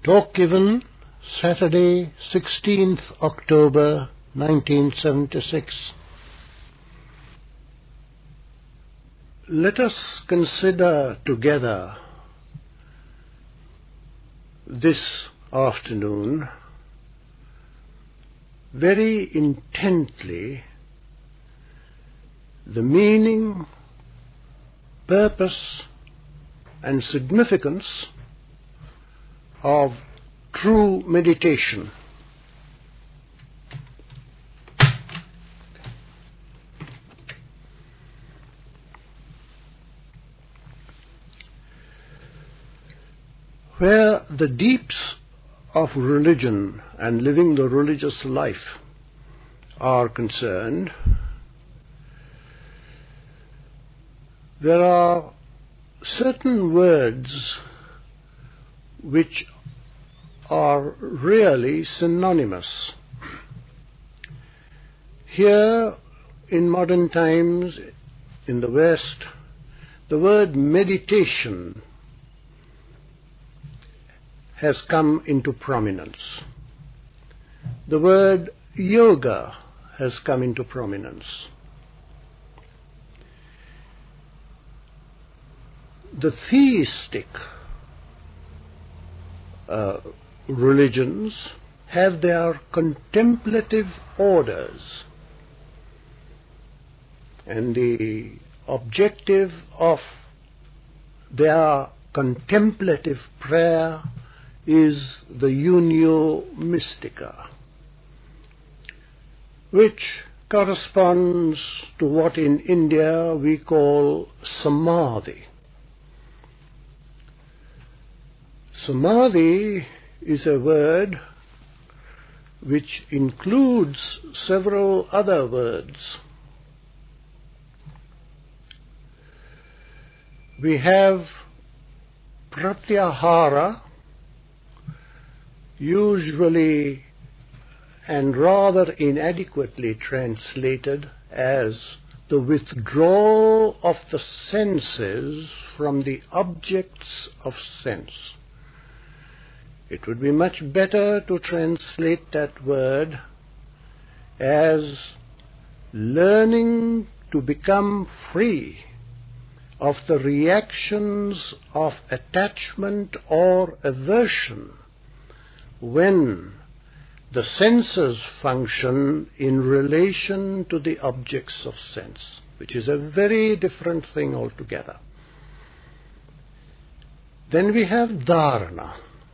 Talk given Saturday, 16th October 1976. Let us consider together this afternoon very intently the meaning, purpose and significance of true meditation. Where the deeps of religion and living the religious life are concerned, there are certain words which are really synonymous. Here in modern times in the West, the word meditation has come into prominence. The word yoga has come into prominence. The theistic religions have their contemplative orders, and the objective of their contemplative prayer is the Unio Mystica, which corresponds to what in India we call Samadhi. Samadhi is a word which includes several other words. We have pratyahara, usually and rather inadequately translated as the withdrawal of the senses from the objects of sense. It would be much better to translate that word as learning to become free of the reactions of attachment or aversion when the senses function in relation to the objects of sense, which is a very different thing altogether. Then we have dharana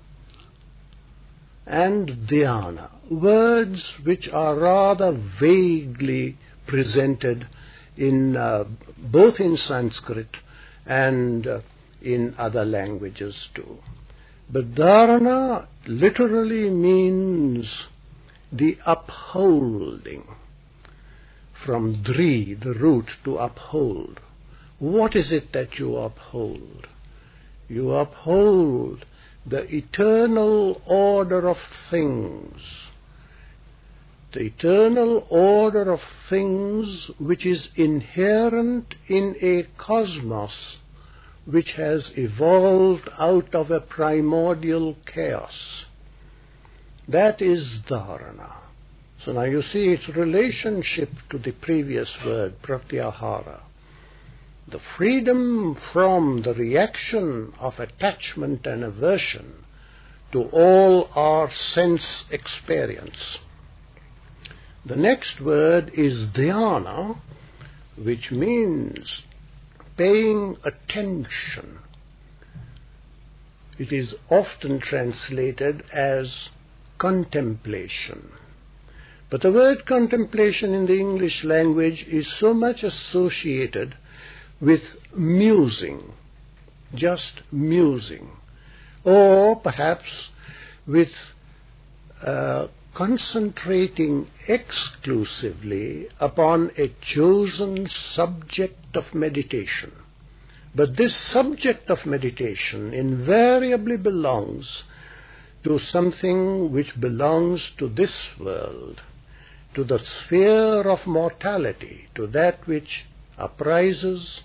and dhyana, words which are rather vaguely presented in both in Sanskrit and in other languages too. But dharana literally means the upholding, from dri, the root, to uphold. What is it that you uphold? You uphold the eternal order of things. The eternal order of things which is inherent in a cosmos which has evolved out of a primordial chaos. That is dharana. So now you see its relationship to the previous word, pratyahara. The freedom from the reaction of attachment and aversion to all our sense experience. The next word is dhyana, which means paying attention. It is often translated as contemplation. But the word contemplation in the English language is so much associated with musing, just musing, or perhaps with concentrating exclusively upon a chosen subject of meditation. But this subject of meditation invariably belongs to something which belongs to this world, to the sphere of mortality, to that which arises,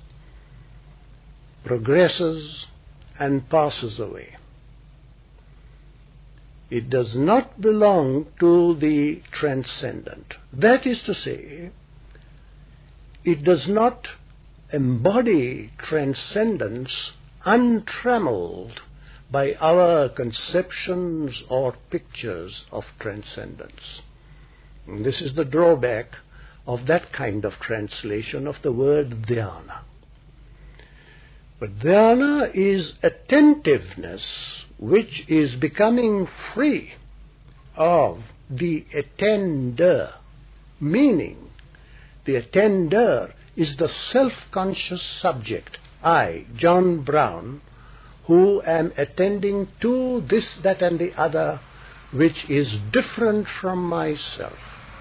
progresses, and passes away. It does not belong to the transcendent. That is to say, it does not embody transcendence untrammeled by our conceptions or pictures of transcendence. And this is the drawback of that kind of translation of the word dhyana. But dhyana is attentiveness which is becoming free of the attender, meaning the attender is the self-conscious subject, I, John Brown, who am attending to this, that and the other which is different from myself.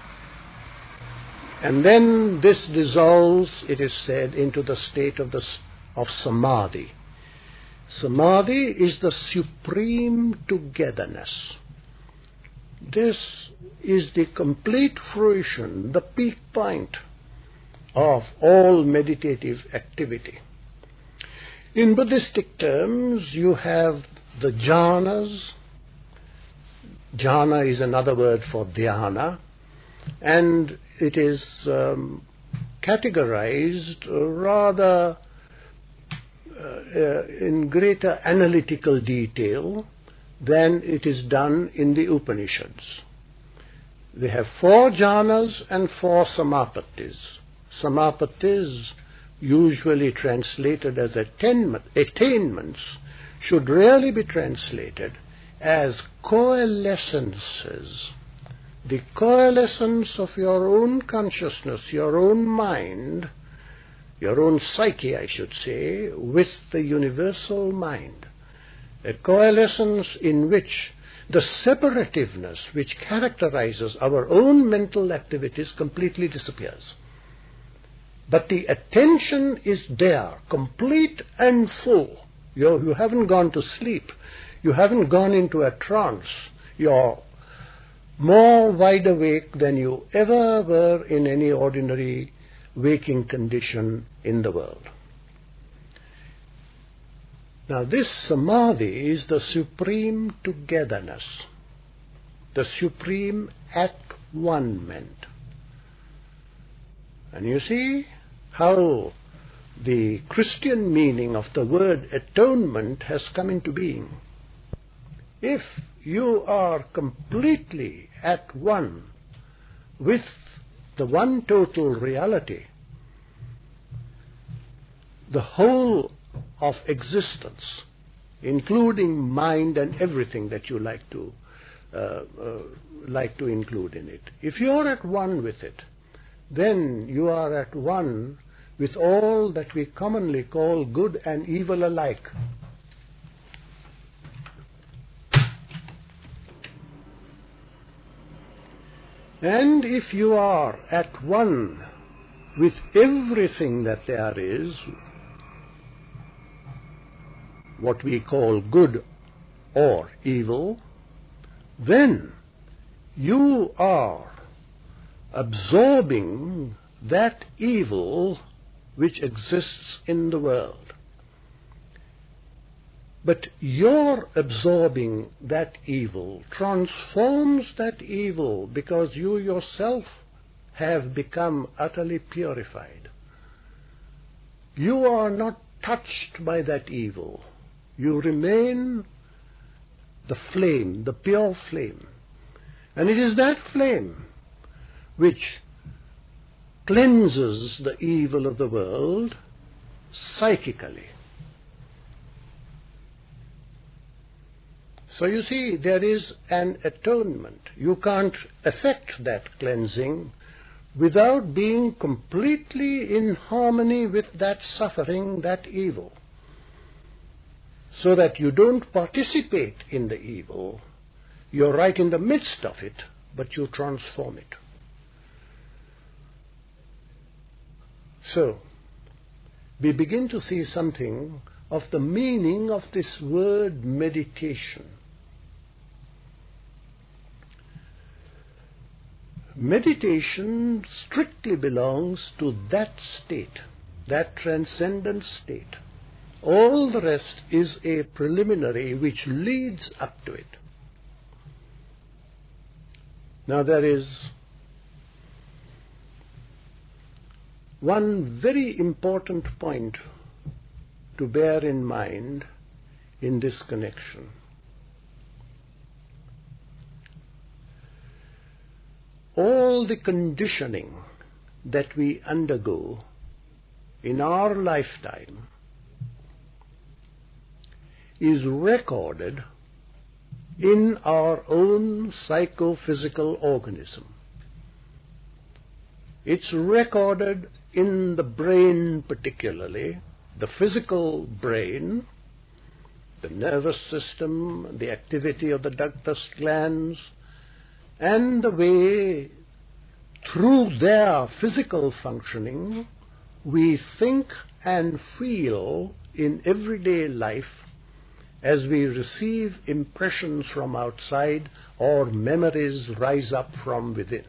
And then this dissolves, it is said, into the state of samadhi. Samadhi is the supreme togetherness. This is the complete fruition, the peak point of all meditative activity. In Buddhistic terms, you have the jhanas. Jhana is another word for dhyana, and it is categorized rather in greater analytical detail than it is done in the Upanishads. They have 4 jhanas and 4 samapattis. Samapattis, usually translated as attainments, should really be translated as coalescences. The coalescence of your own consciousness, your own mind, your own psyche, I should say, with the universal mind. A coalescence in which the separativeness which characterizes our own mental activities completely disappears. But the attention is there, complete and full. You haven't gone to sleep. You haven't gone into a trance. You're more wide awake than you ever were in any ordinary waking condition in the world. Now this samadhi is the supreme togetherness, the supreme at-one-ment. And you see how the Christian meaning of the word atonement has come into being. If you are completely at one with the one total reality, the whole of existence, including mind and everything that you like to include in it, if you are at one with it, then you are at one with all that we commonly call good and evil alike. And if you are at one with everything that there is, what we call good or evil, then you are absorbing that evil which exists in the world. But your absorbing that evil transforms that evil because you yourself have become utterly purified. You are not touched by that evil. You remain the flame, the pure flame. And it is that flame which cleanses the evil of the world psychically. So you see, there is an atonement. You can't effect that cleansing without being completely in harmony with that suffering, that evil, so that you don't participate in the evil. You're right in the midst of it, but you transform it. So, we begin to see something of the meaning of this word meditation. Meditation strictly belongs to that state, that transcendent state. All the rest is a preliminary which leads up to it. Now there is one very important point to bear in mind in this connection. All the conditioning that we undergo in our lifetime is recorded in our own psychophysical organism. It's recorded in the brain particularly, the physical brain, the nervous system, the activity of the ductus glands, and the way through their physical functioning we think and feel in everyday life as we receive impressions from outside or memories rise up from within.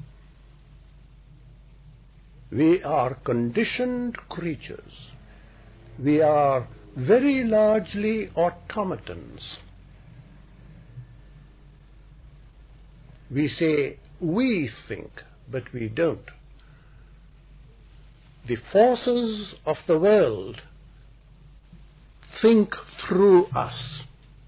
We are conditioned creatures. We are very largely automatons. We say we think, but we don't. The forces of the world think through us.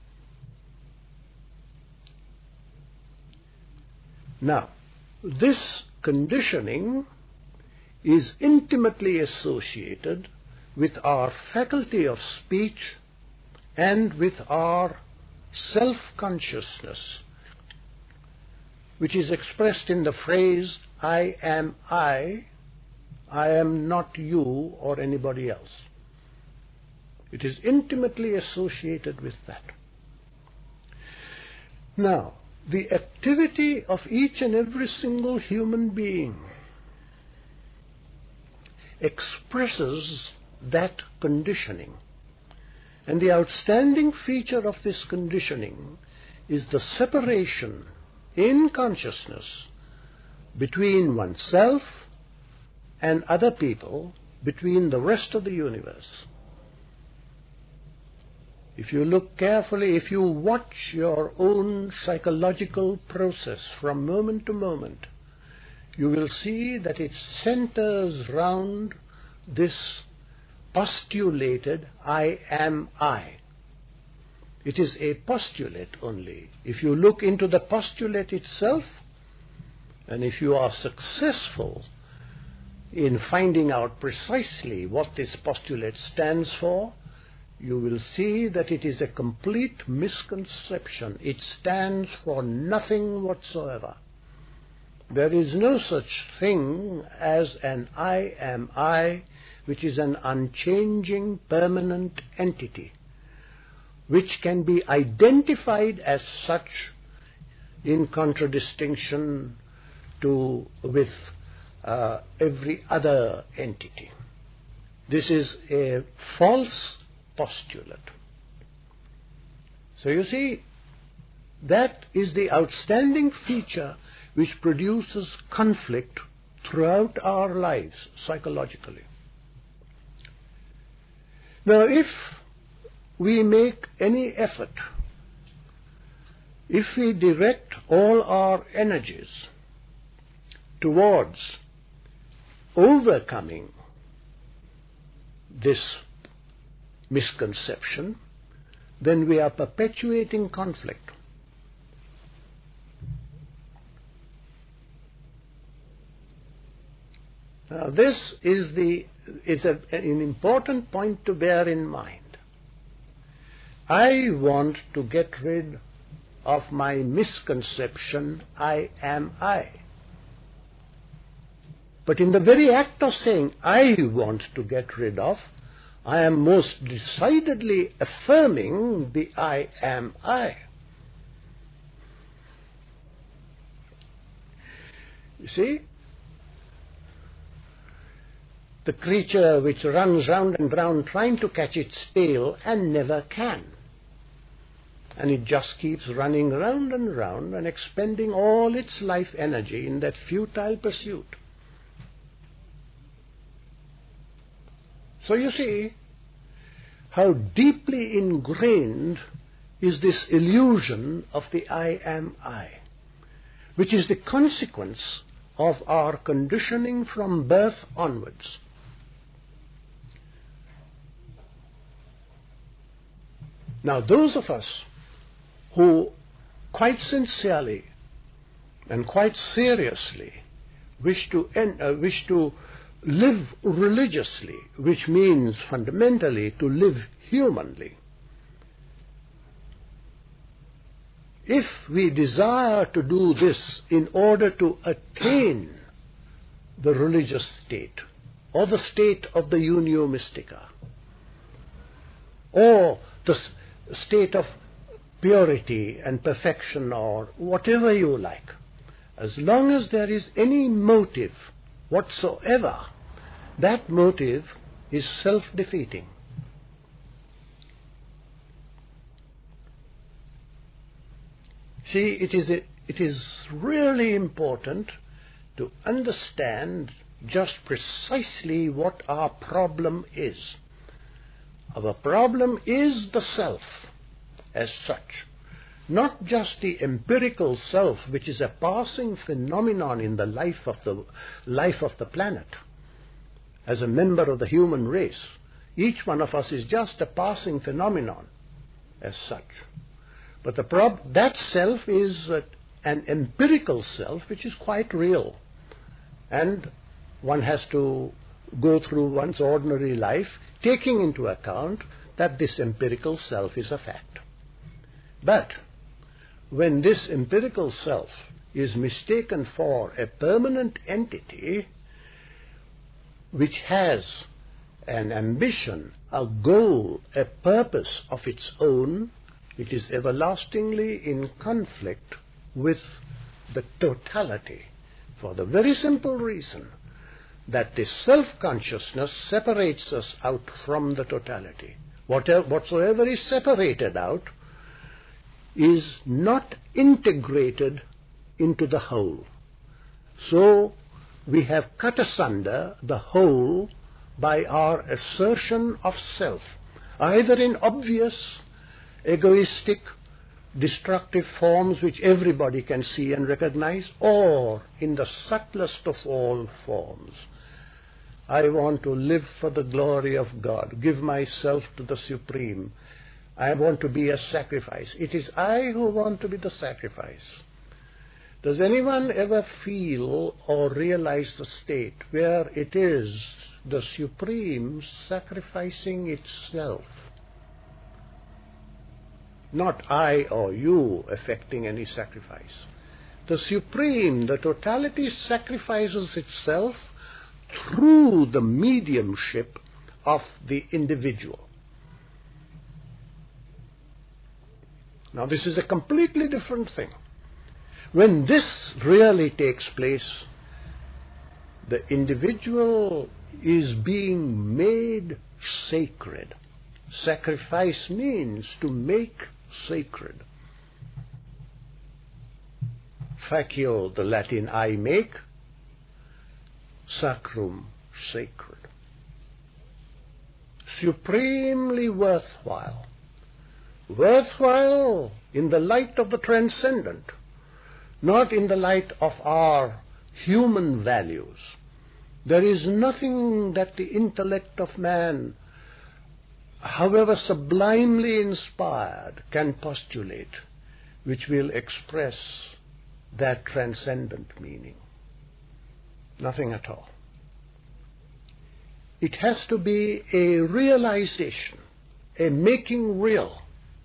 Now, this conditioning is intimately associated with our faculty of speech and with our self-consciousness, which is expressed in the phrase, I am not you or anybody else. It is intimately associated with that. Now, the activity of each and every single human being expresses that conditioning. And the outstanding feature of this conditioning is the separation in consciousness between oneself and other people, between the rest of the universe. If you look carefully, if you watch your own psychological process from moment to moment, you will see that it centers round this postulated I am I. It is a postulate only. If you look into the postulate itself, and if you are successful in finding out precisely what this postulate stands for, you will see that it is a complete misconception. It stands for nothing whatsoever. There is no such thing as an I am I, which is an unchanging, permanent entity, which can be identified as such in contradistinction with every other entity. This is a false postulate. So you see, that is the outstanding feature which produces conflict throughout our lives psychologically. Now, if we make any effort, if we direct all our energies towards overcoming this misconception, then we are perpetuating conflict. Now, this is an important point to bear in mind. I want to get rid of my misconception, I am I. But in the very act of saying I want to get rid of, I am most decidedly affirming the I am I. You see? The creature which runs round and round trying to catch its tail and never can. And it just keeps running round and round and expending all its life energy in that futile pursuit. So you see how deeply ingrained is this illusion of the I am I. which is the consequence of our conditioning from birth onwards. Now, those of us who quite sincerely and quite seriously wish to live religiously, which means fundamentally to live humanly, if we desire to do this in order to attain the religious state, or the state of the unio mystica, or the state of purity and perfection, or whatever you like, as long as there is any motive whatsoever, that motive is self-defeating. See, it is really important to understand just precisely what our problem is. Our problem is the self as such, not just the empirical self, which is a passing phenomenon in the life of the planet. As a member of the human race, each one of us is just a passing phenomenon as such. But that self is an empirical self which is quite real, and one has to go through one's ordinary life taking into account that this empirical self is a fact. But when this empirical self is mistaken for a permanent entity which has an ambition, a goal, a purpose of its own, it is everlastingly in conflict with the totality, for the very simple reason that this self-consciousness separates us out from the totality. Whatsoever is separated out is not integrated into the whole. So we have cut asunder the whole by our assertion of self, either in obvious, egoistic, destructive forms which everybody can see and recognize, or in the subtlest of all forms. I want to live for the glory of God, give myself to the Supreme. I want to be a sacrifice. It is I who want to be the sacrifice. Does anyone ever feel or realize the state where it is the Supreme sacrificing itself? Not I or you effecting any sacrifice. The Supreme, the totality, sacrifices itself through the mediumship of the individual. Now, this is a completely different thing. When this really takes place, the individual is being made sacred. Sacrifice means to make sacred. Facio, the Latin I make, sacrum, sacred. Supremely worthwhile. Worthwhile in the light of the transcendent, not in the light of our human values. There is nothing that the intellect of man, however sublimely inspired, can postulate which will express that transcendent meaning. Nothing at all. It has to be a realization, a making real.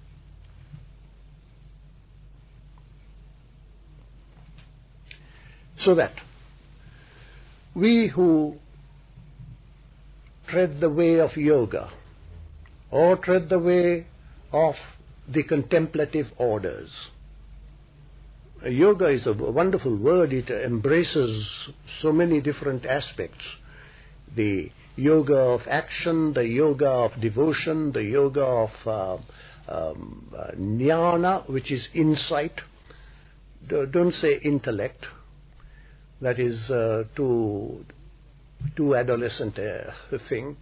So that we who tread the way of yoga, or tread the way of the contemplative orders. Yoga is a wonderful word. It embraces so many different aspects. The yoga of action, the yoga of devotion, the yoga of jnana, which is insight. Don't say intellect. That is too adolescent a thing.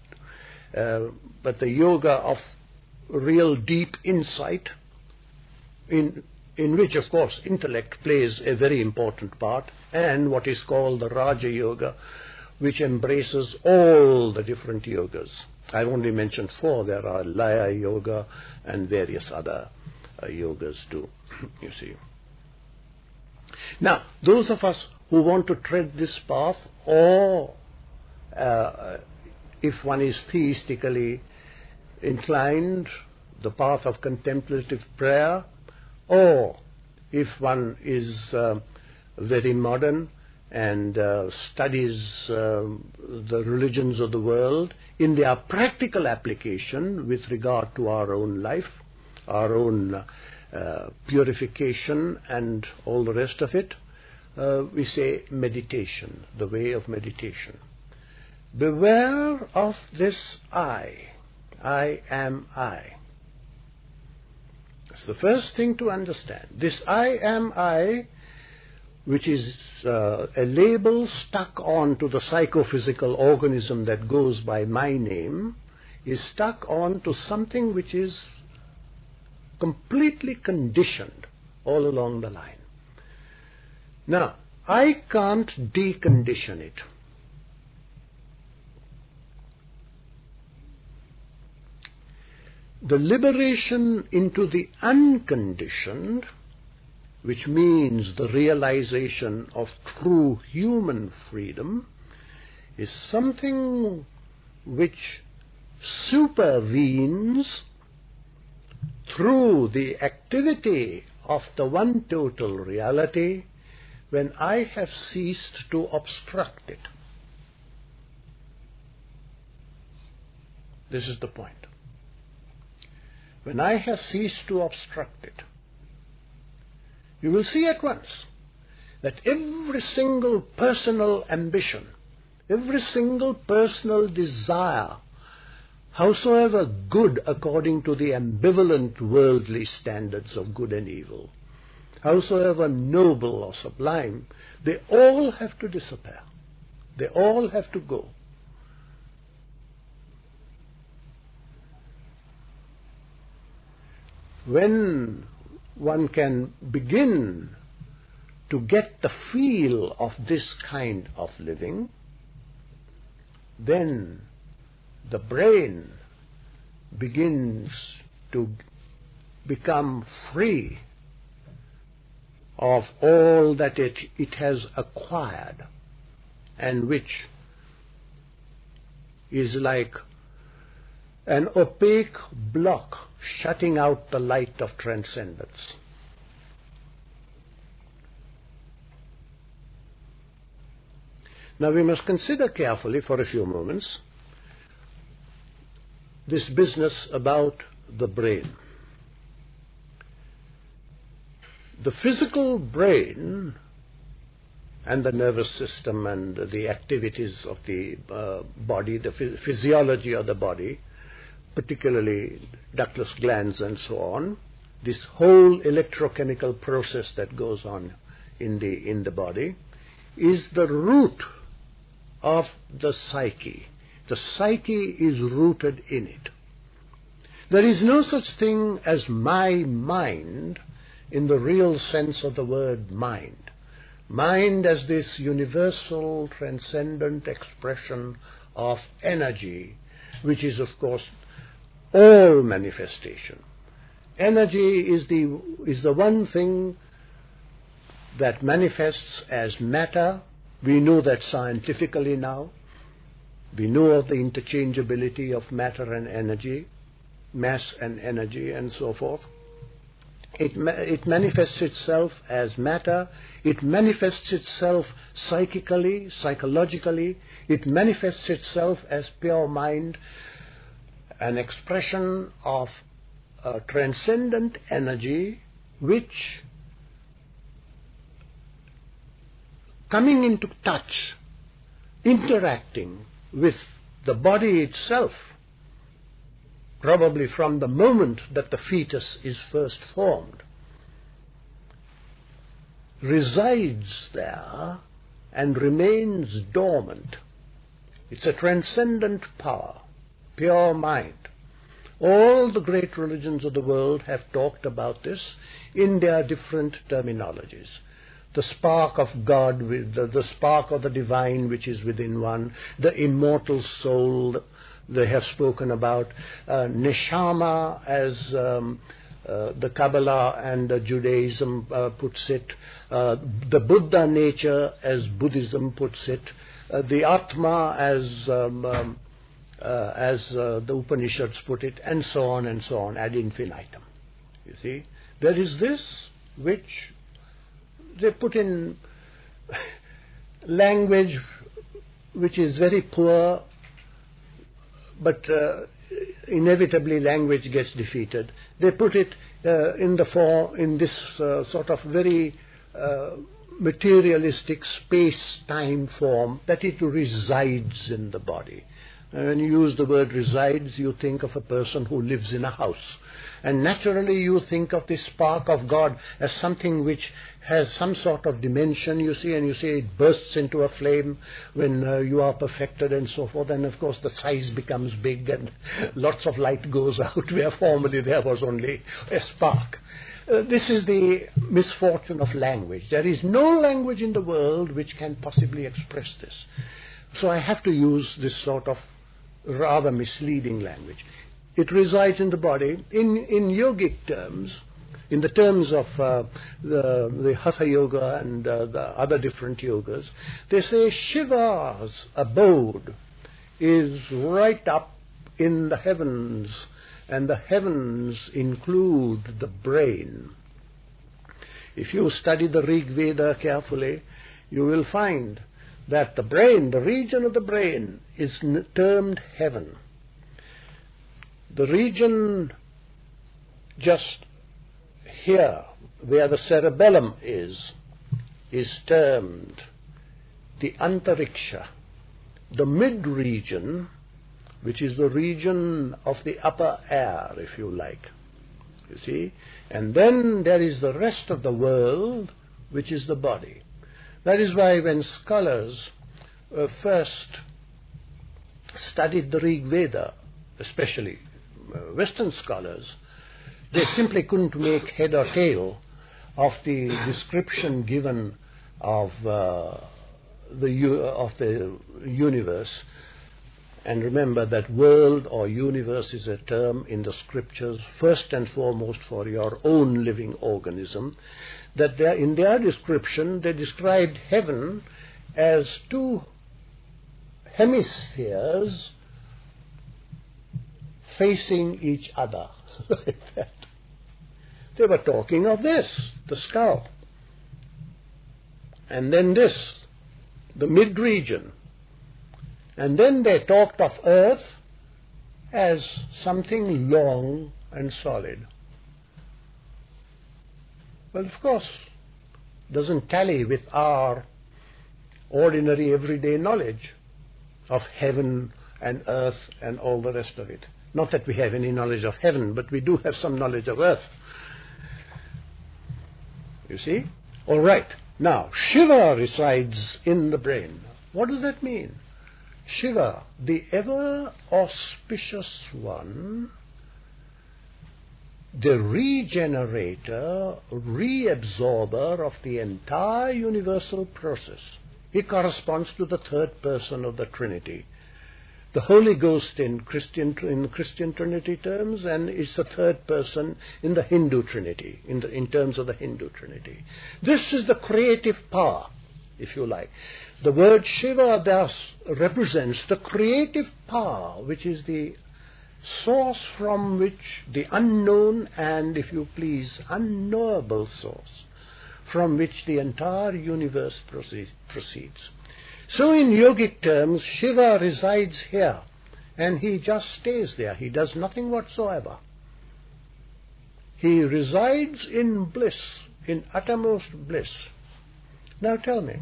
But the yoga of real deep insight, in in which, of course, intellect plays a very important part, and what is called the Raja Yoga, which embraces all the different yogas. I've only mentioned 4. There are Laya Yoga and various other yogas too, you see. Now, those of us who want to tread this path, or if one is theistically inclined, the path of contemplative prayer, or if one is very modern and studies the religions of the world in their practical application with regard to our own life, our own purification and all the rest of it, we say meditation, the way of meditation. Beware of this I am I. That's the first thing to understand. This I am I, which is a label stuck on to the psychophysical organism that goes by my name, is stuck on to something which is completely conditioned all along the line. Now, I can't decondition it. The liberation into the unconditioned, which means the realization of true human freedom, is something which supervenes through the activity of the one total reality when I have ceased to obstruct it. This is the point. When I have ceased to obstruct it, you will see at once that every single personal ambition, every single personal desire, howsoever good according to the ambivalent worldly standards of good and evil, howsoever noble or sublime, they all have to disappear. They all have to go. When one can begin to get the feel of this kind of living, then the brain begins to become free of all that it has acquired, and which is like an opaque block shutting out the light of transcendence. Now we must consider carefully for a few moments this business about the brain. The physical brain and the nervous system and the activities of the body, the physiology of the body, particularly ductless glands and so on, this whole electrochemical process that goes on in the body, is the root of the psyche. The psyche is rooted in it. There is no such thing as my mind in the real sense of the word mind. Mind as this universal, transcendent expression of energy, which is, of course, all manifestation. Energy is the one thing that manifests as matter. We know that scientifically now. We know of the interchangeability of matter and energy, mass and energy, and so forth. It manifests itself as matter. It manifests itself psychically, psychologically. It manifests itself as pure mind, an expression of transcendent energy which, coming into touch, interacting with the body itself, probably from the moment that the fetus is first formed, resides there and remains dormant. It's a transcendent power, pure mind. All the great religions of the world have talked about this in their different terminologies. The spark of God, the spark of the divine which is within one, the immortal soul they have spoken about, neshama as the Kabbalah and Judaism puts it, the Buddha nature as Buddhism puts it, the Atma as the Upanishads put it, and so on ad infinitum. You see, there is this which they put in language which is very poor, but inevitably language gets defeated. They put it in this sort of very materialistic space-time form, that it resides in the body. When you use the word resides, you think of a person who lives in a house. And naturally you think of the spark of God as something which has some sort of dimension, you see, and you say it bursts into a flame when you are perfected and so forth. And of course the size becomes big and lots of light goes out where formerly there was only a spark. This is the misfortune of language. There is no language in the world which can possibly express this. So I have to use this sort of rather misleading language. It resides in the body. In yogic terms, in the terms of the Hatha Yoga and the other different yogas, they say Shiva's abode is right up in the heavens, and the heavens include the brain. If you study the Rig Veda carefully, you will find that the brain, the region of the brain, is termed heaven. The region just here, where the cerebellum is termed the antariksha. The mid-region, which is the region of the upper air, if you like, you see, and then there is the rest of the world, which is the body. That is why when scholars first studied the Rig Veda, especially Western scholars, they simply couldn't make head or tail of the description given of the universe. And remember that world or universe is a term in the scriptures first and foremost for your own living organism. That in their description they described heaven as two hemispheres facing each other. Like that. They were talking of this, the skull. And then this, the mid-region. And then they talked of earth as something long and solid. Well, of course, doesn't tally with our ordinary everyday knowledge of heaven and earth and all the rest of it. Not that we have any knowledge of heaven, but we do have some knowledge of earth. You see? All right. Now, Shiva resides in the brain. What does that mean? Shiva, the ever-auspicious one, the regenerator, reabsorber of the entire universal process. He corresponds to the third person of the Trinity. The Holy Ghost in Christian Trinity terms, and is the third person in the Hindu Trinity, in terms of the Hindu Trinity. This is the creative power, if you like. The word Shiva thus represents the creative power, which is the source from which the unknown and, if you please, unknowable source, from which the entire universe proceeds. So in yogic terms, Shiva resides here, and he just stays there. He does nothing whatsoever. He resides in bliss, in uttermost bliss. Now tell me,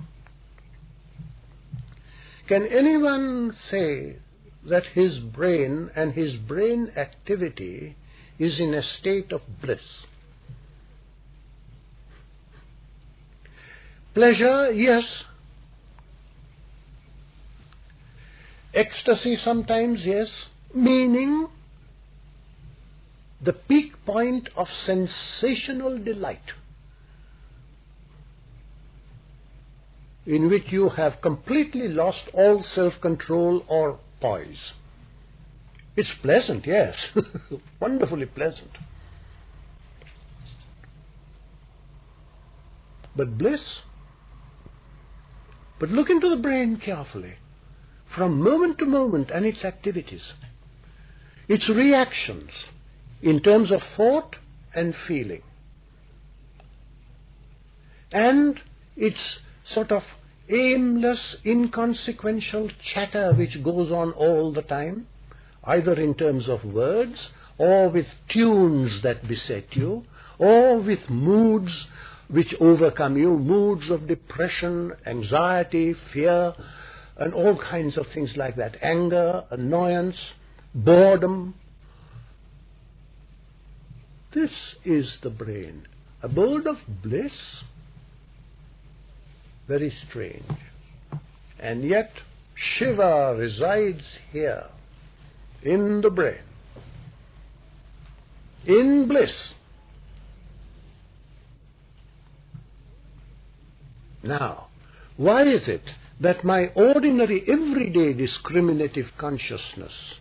can anyone say that his brain and his brain activity is in a state of bliss? Pleasure, yes. Ecstasy sometimes, yes. Meaning, the peak point of sensational delight, in which you have completely lost all self-control or poise. It's pleasant, yes, wonderfully pleasant. But bliss? But look into the brain carefully, from moment to moment, and its activities, its reactions in terms of thought and feeling, and its sort of aimless, inconsequential chatter which goes on all the time, either in terms of words, or with tunes that beset you, or with moods which overcome you, moods of depression, anxiety, fear, and all kinds of things like that, anger, annoyance, boredom. This is the brain. Abode of bliss? Very strange. And yet Shiva resides here, in the brain, in bliss. Now, why is it that my ordinary, everyday discriminative consciousness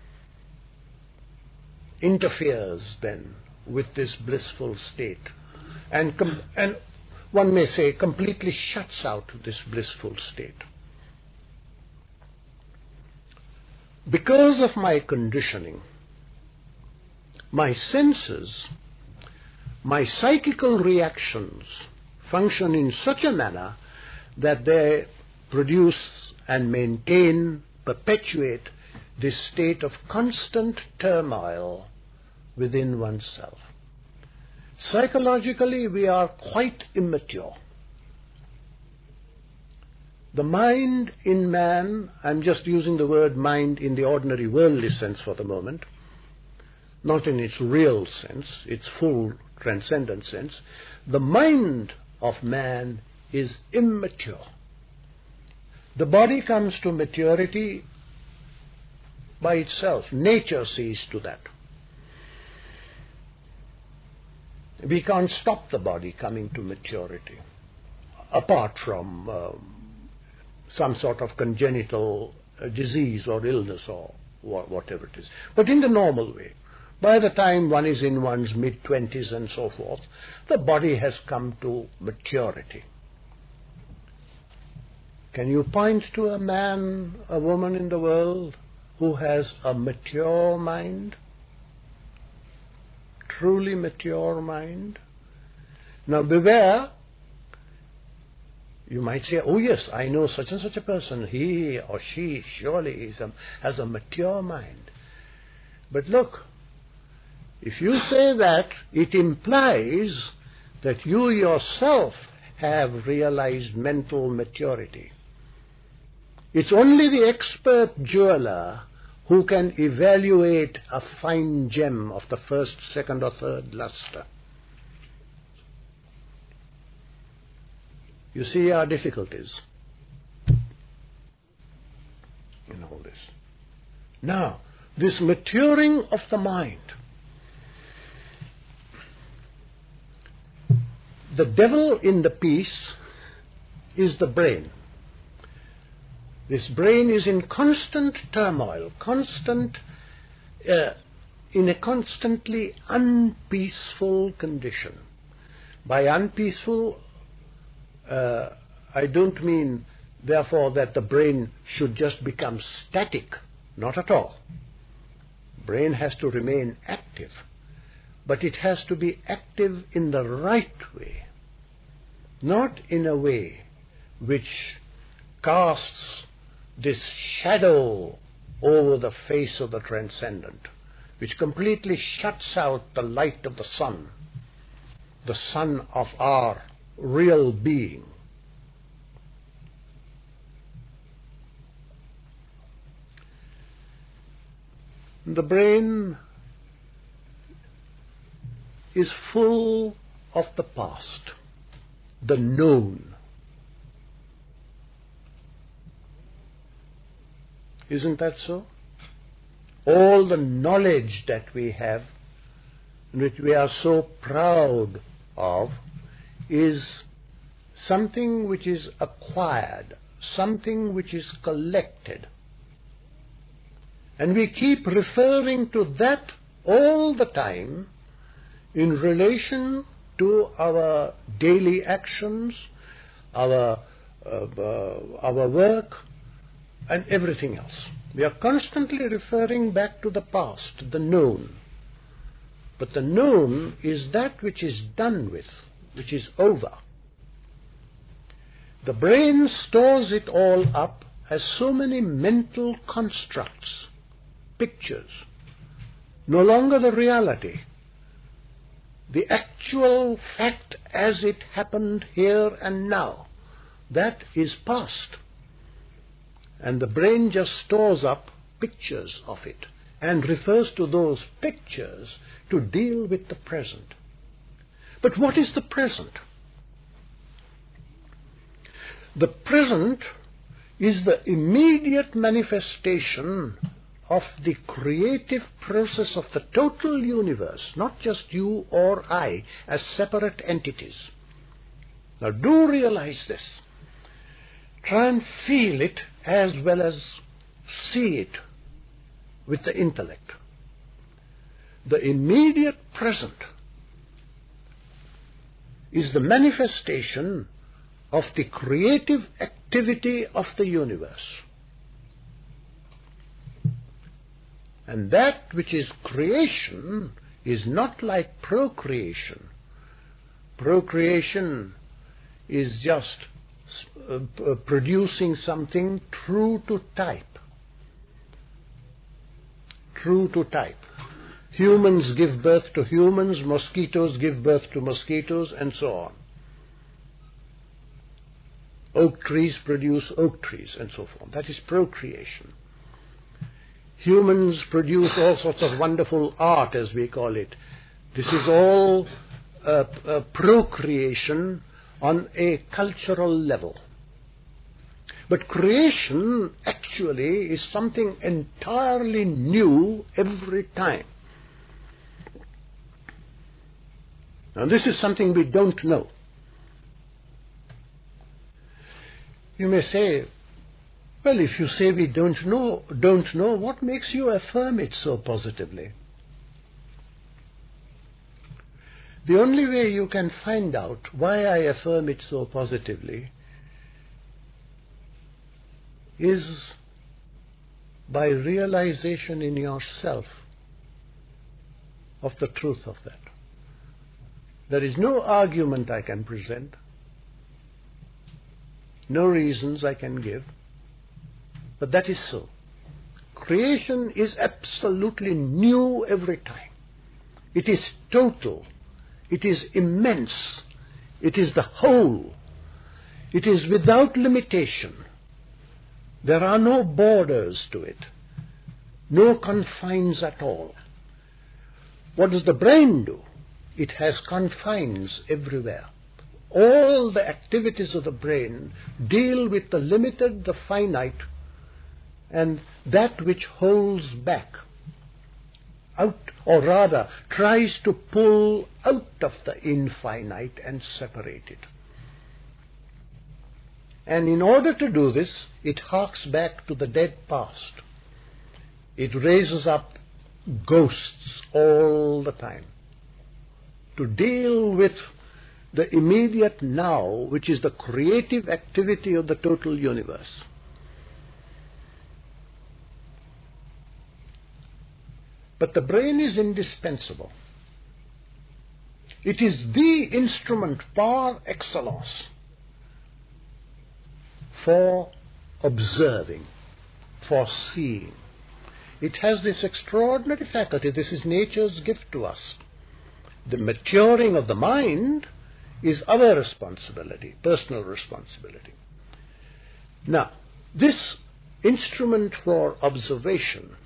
interferes then with this blissful state, and one may say completely shuts out this blissful state? Because of my conditioning, my senses, my psychical reactions function in such a manner that they produce and maintain, perpetuate this state of constant turmoil within oneself. Psychologically, we are quite immature. The mind in man, I'm just using the word mind in the ordinary worldly sense for the moment, not in its real sense, its full transcendent sense. The mind of man is immature. The body comes to maturity by itself. Nature sees to that. We can't stop the body coming to maturity, apart from some sort of congenital disease or illness or whatever it is. But in the normal way, by the time one is in one's mid-20s and so forth, the body has come to maturity. Can you point to a man, a woman in the world who has a mature mind? Truly mature mind? Now beware. You might say, oh yes, I know such and such a person. He or she surely has a mature mind. But look, if you say that, it implies that you yourself have realized mental maturity. It's only the expert jeweler who can evaluate a fine gem of the first, second, or third luster. You see our difficulties in all this. Now, this maturing of the mind. The devil in the piece is the brain. This brain is in constant turmoil, in a constantly unpeaceful condition. By unpeaceful, I don't mean, therefore, that the brain should just become static. Not at all. Brain has to remain active, but it has to be active in the right way, not in a way which casts this shadow over the face of the transcendent, which completely shuts out the light of the sun of our real being. The brain is full of the past, the known. Isn't that so? All the knowledge that we have which we are so proud of, is something which is acquired, something which is collected. And we keep referring to that all the time in relation to our daily actions, our work, and everything else. We are constantly referring back to the past, the known. But the known is that which is done with, which is over. The brain stores it all up as so many mental constructs, pictures, no longer the reality, the actual fact as it happened here and now. That is past. And the brain just stores up pictures of it and refers to those pictures to deal with the present. But what is the present? The present is the immediate manifestation of the creative process of the total universe, not just you or I as separate entities. Now do realize this. Try and feel it as well as see it with the intellect. The immediate present is the manifestation of the creative activity of the universe. And that which is creation is not like procreation. Procreation is just producing something true to type. True to type. Humans give birth to humans, mosquitoes give birth to mosquitoes, and so on. Oak trees produce oak trees, and so forth. That is procreation. Humans produce all sorts of wonderful art, as we call it. This is all procreation on a cultural level. But creation actually is something entirely new every time. Now this is something we don't know. You may say, well, if you say we don't know, what makes you affirm it so positively? The only way you can find out why I affirm it so positively is by realization in yourself of the truth of that. There is no argument I can present, no reasons I can give, but that is so. Creation is absolutely new every time. It is total. It is immense. It is the whole. It is without limitation. There are no borders to it, no confines at all. What does the brain do? It has confines everywhere. All the activities of the brain deal with the limited, the finite, and that which holds back out, or rather tries to pull out of the infinite and separate it. And in order to do this, it harks back to the dead past. It raises up ghosts all the time to deal with the immediate now, which is the creative activity of the total universe. But the brain is indispensable. It is the instrument par excellence for observing, for seeing. It has this extraordinary faculty. This is nature's gift to us. The maturing of the mind is our responsibility, personal responsibility. Now, this instrument for observation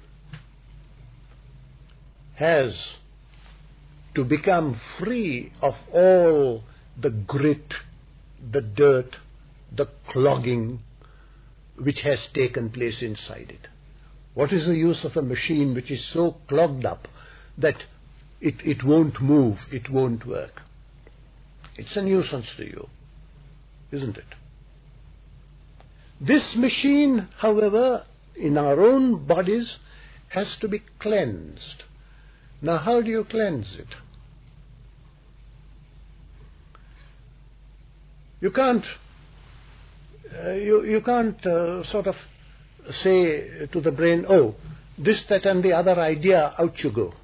has to become free of all the grit, the dirt, the clogging which has taken place inside it. What is the use of a machine which is so clogged up that it won't move, it won't work. It's a nuisance to you, isn't it? This machine, however, in our own bodies, has to be cleansed. Now, how do you cleanse it? You can't sort of say to the brain, oh, this, that and the other idea, out you go.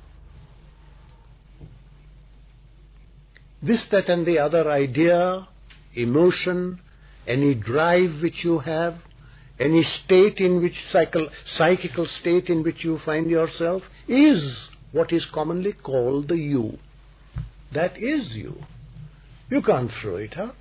This, that and the other idea, emotion, any drive which you have, any state in which, psychical state in which you find yourself, is what is commonly called the you. That is you. You can't throw it out.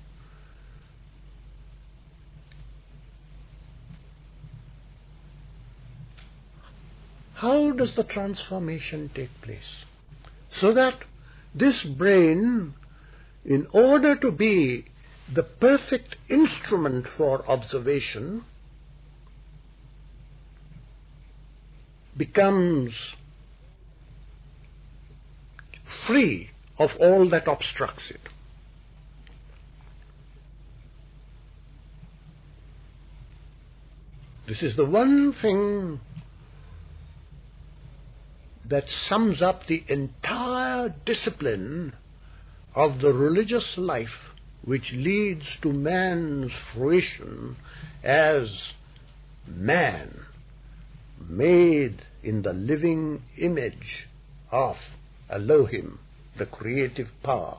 How does the transformation take place? So that this brain, in order to be the perfect instrument for observation, becomes free of all that obstructs it. This is the one thing that sums up the entire discipline of the religious life which leads to man's fruition as man made in the living image of Elohim, the creative power.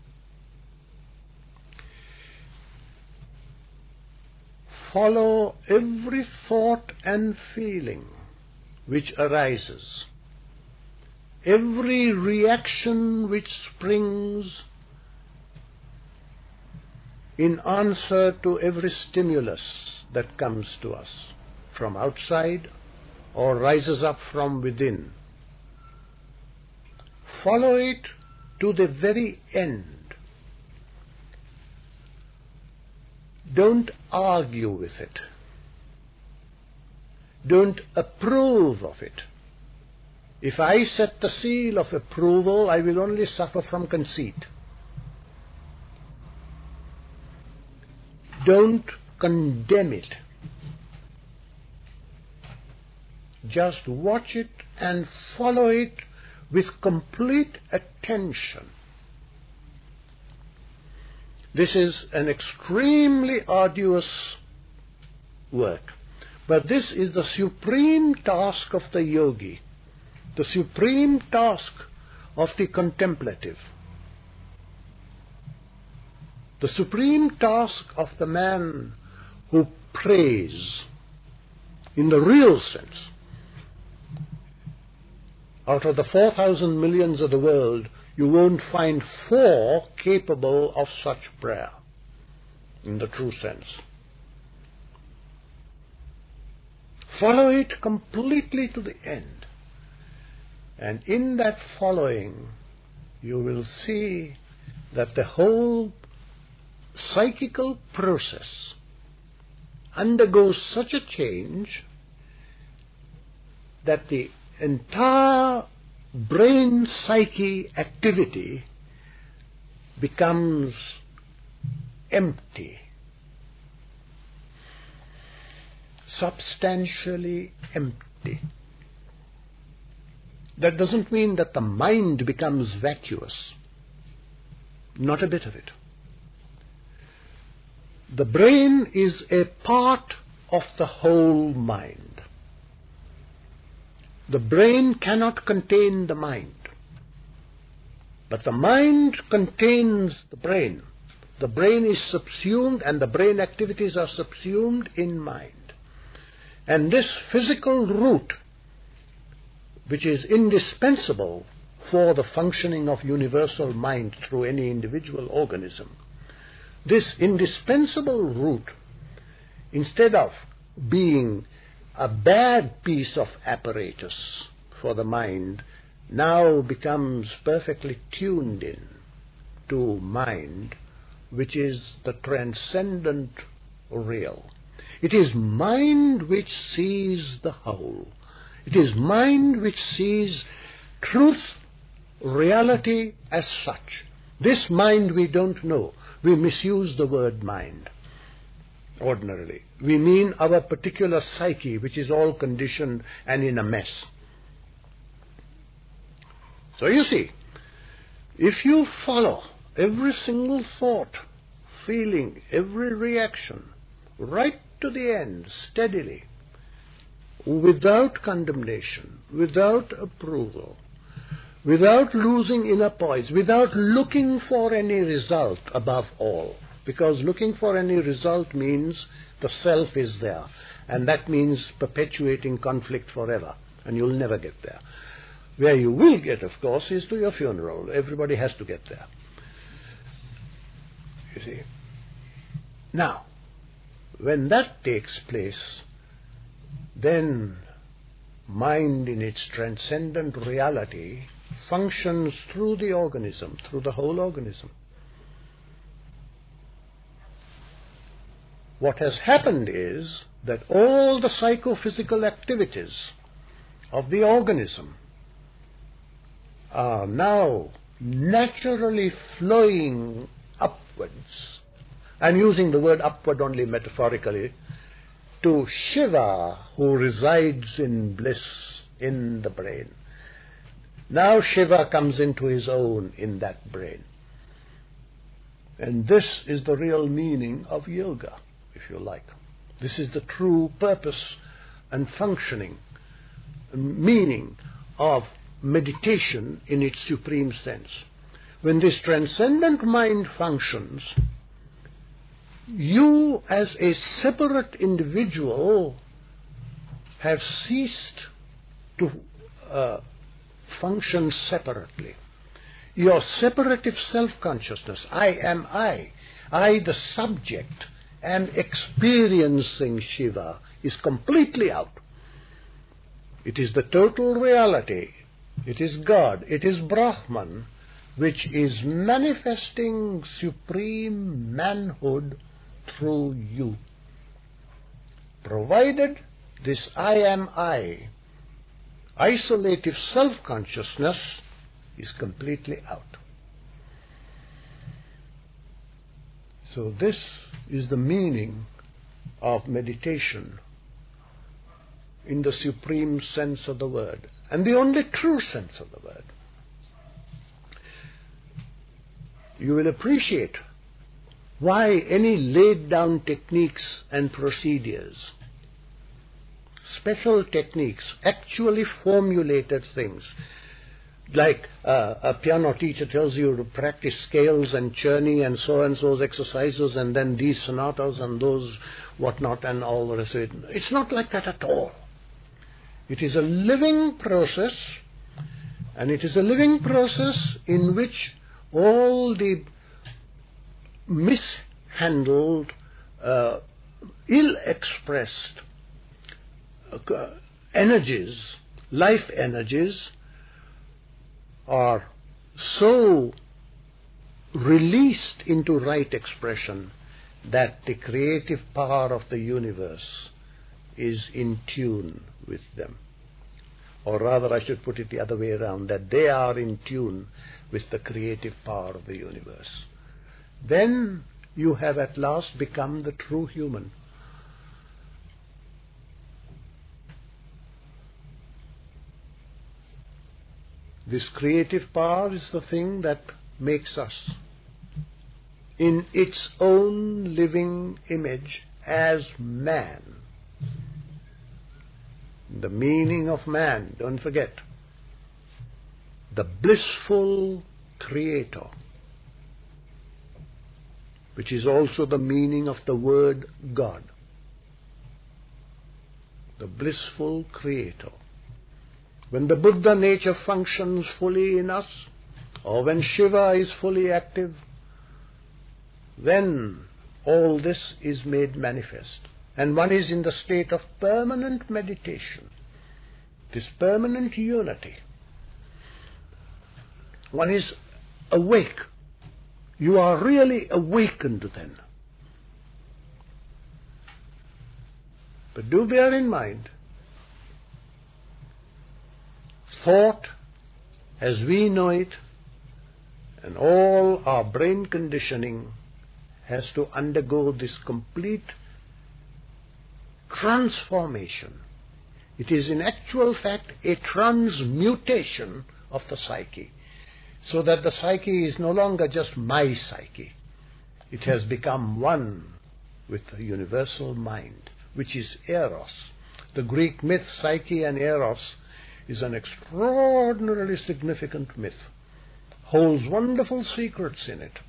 Follow every thought and feeling which arises, every reaction which springs in answer to every stimulus that comes to us from outside or rises up from within. Follow it to the very end. Don't argue with it. Don't approve of it. If I set the seal of approval, I will only suffer from conceit. Don't condemn it. Just watch it and follow it with complete attention. This is an extremely arduous work, but this is the supreme task of the yogi, the supreme task of the contemplative, the supreme task of the man who prays in the real sense. Out of the 4,000 millions of the world, you won't find 4 capable of such prayer in the true sense. Follow it completely to the end. And in that following, you will see that the whole psychical process undergoes such a change that the entire brain psyche activity becomes empty, substantially empty. That doesn't mean that the mind becomes vacuous. Not a bit of it. The brain is a part of the whole mind. The brain cannot contain the mind, but the mind contains the brain. The brain is subsumed and the brain activities are subsumed in mind. And this physical root, which is indispensable for the functioning of universal mind through any individual organism, this indispensable root, instead of being a bad piece of apparatus for the mind, now becomes perfectly tuned in to mind, which is the transcendent real. It is mind which sees the whole. It is mind which sees truth reality as such. This mind we don't know. We misuse the word mind ordinarily. We mean our particular psyche, which is all conditioned and in a mess. So you see, if you follow every single thought, feeling, every reaction, right to the end, steadily, without condemnation, without approval, without losing inner poise, without looking for any result above all, because looking for any result means the self is there, and that means perpetuating conflict forever, and you'll never get there. Where you will get, of course, is to your funeral. Everybody has to get there. You see. Now, when that takes place, then mind in its transcendent reality functions through the organism, through the whole organism. What has happened is that all the psychophysical activities of the organism are now naturally flowing upwards. I'm using the word upward only metaphorically, to Shiva, who resides in bliss in the brain. Now Shiva comes into his own in that brain. And this is the real meaning of yoga, if you like. This is the true purpose and functioning and meaning of meditation in its supreme sense. When this transcendent mind functions, you as a separate individual have ceased to function separately. Your separative self-consciousness, I am I the subject, am experiencing Shiva, is completely out. It is the total reality. It is God. It is Brahman, which is manifesting supreme manhood through you. Provided this I am I, isolative self-consciousness, is completely out. So this is the meaning of meditation in the supreme sense of the word, and the only true sense of the word. You will appreciate why any laid down techniques and procedures, special techniques, actually formulated things, like a piano teacher tells you to practice scales and Czerny and so-and-so's exercises and then these sonatas and those whatnot and all the rest of it. It's not like that at all. It is a living process, and it is a living process in which all the mishandled, ill-expressed energies, life energies, are so released into right expression that the creative power of the universe is in tune with them. Or rather, I should put it the other way around, that they are in tune with the creative power of the universe. Then you have at last become the true human. This creative power is the thing that makes us in its own living image as man. The meaning of man, don't forget, the blissful creator, which is also the meaning of the word God. The blissful creator. When the Buddha nature functions fully in us, or when Shiva is fully active, then all this is made manifest. And one is in the state of permanent meditation, this permanent unity. One is awake. You are really awakened then. But do bear in mind, thought as we know it, and all our brain conditioning has to undergo this complete transformation. It is in actual fact a transmutation of the psyche, so that the psyche is no longer just my psyche. It has become one with the universal mind, which is Eros. The Greek myth, Psyche and Eros, is an extraordinarily significant myth, holds wonderful secrets in it.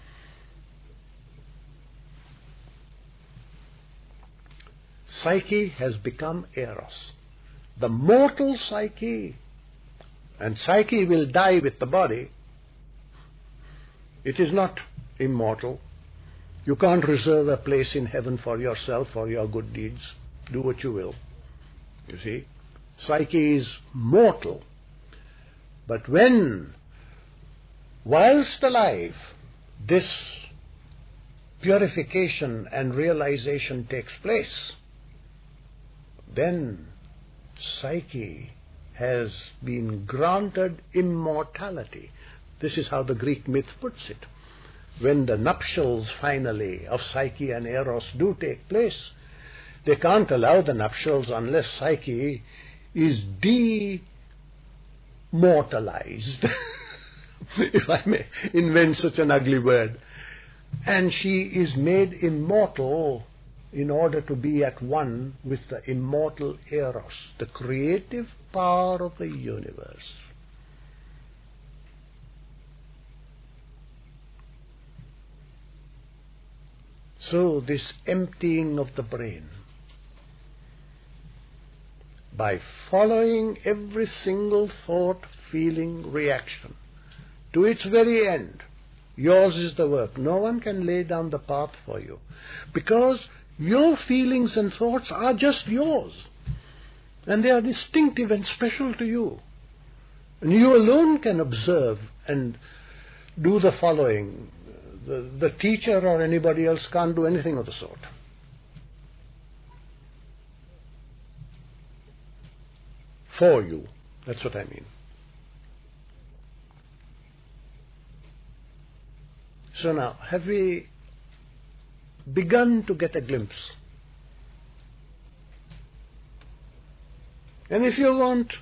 Psyche has become Eros. The mortal psyche, and psyche will die with the body. It is not immortal. You can't reserve a place in heaven for yourself or your good deeds. Do what you will. You see, psyche is mortal. But when, whilst alive, this purification and realization takes place, then psyche has been granted immortality. This is how the Greek myth puts it. When the nuptials finally of Psyche and Eros do take place, they can't allow the nuptials unless Psyche is demortalized, if I may invent such an ugly word. And she is made immortal in order to be at one with the immortal Eros, the creative power of the universe. So this emptying of the brain, by following every single thought, feeling, reaction to its very end, yours is the work. No one can lay down the path for you, because your feelings and thoughts are just yours, and they are distinctive and special to you. And you alone can observe and do the following. The teacher or anybody else can't do anything of the sort. For you. That's what I mean. So now, have we begun to get a glimpse? And if you want,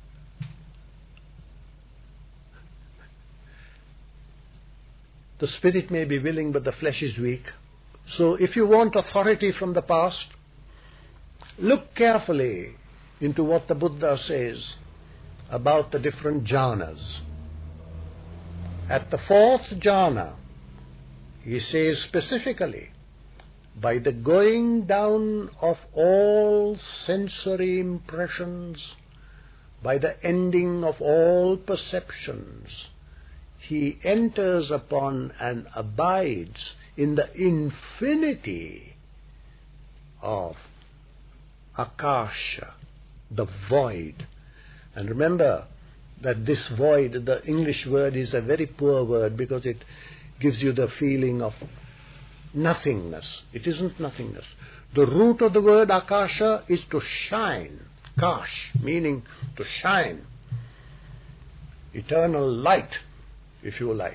the spirit may be willing, but the flesh is weak. So if you want authority from the past, look carefully into what the Buddha says about the different jhanas. At the fourth jhana, he says specifically, by the going down of all sensory impressions, by the ending of all perceptions, he enters upon and abides in the infinity of Akasha, the void. And remember that this void, the English word is a very poor word because it gives you the feeling of nothingness. It isn't nothingness. The root of the word Akasha is to shine. Kash, meaning to shine. Eternal light, if you like.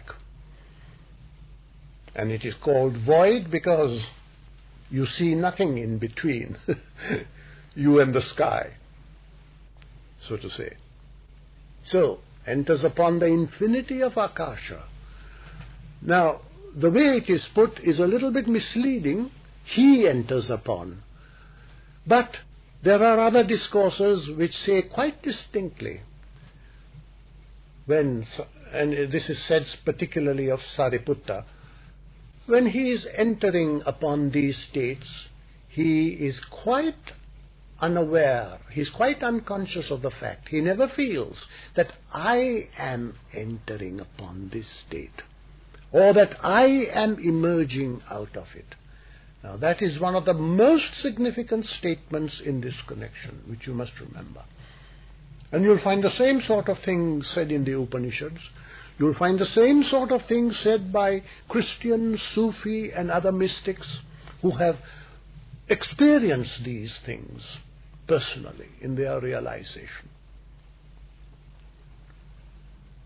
And it is called void because you see nothing in between you and the sky, so to say. So, enters upon the infinity of Akasha. Now, the way it is put is a little bit misleading. He enters upon. But there are other discourses which say quite distinctly, and this is said particularly of Sariputta, when he is entering upon these states, he is quite unaware, he is quite unconscious of the fact. He never feels that I am entering upon this state, or that I am emerging out of it. Now that is one of the most significant statements in this connection, which you must remember. And you'll find the same sort of thing said in the Upanishads. You'll find the same sort of thing said by Christian, Sufi and other mystics who have experienced these things personally in their realization.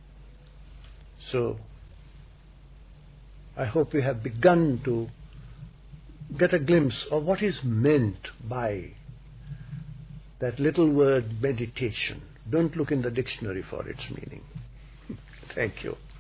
So, I hope we have begun to get a glimpse of what is meant by that little word meditation. Don't look in the dictionary for its meaning. Thank you.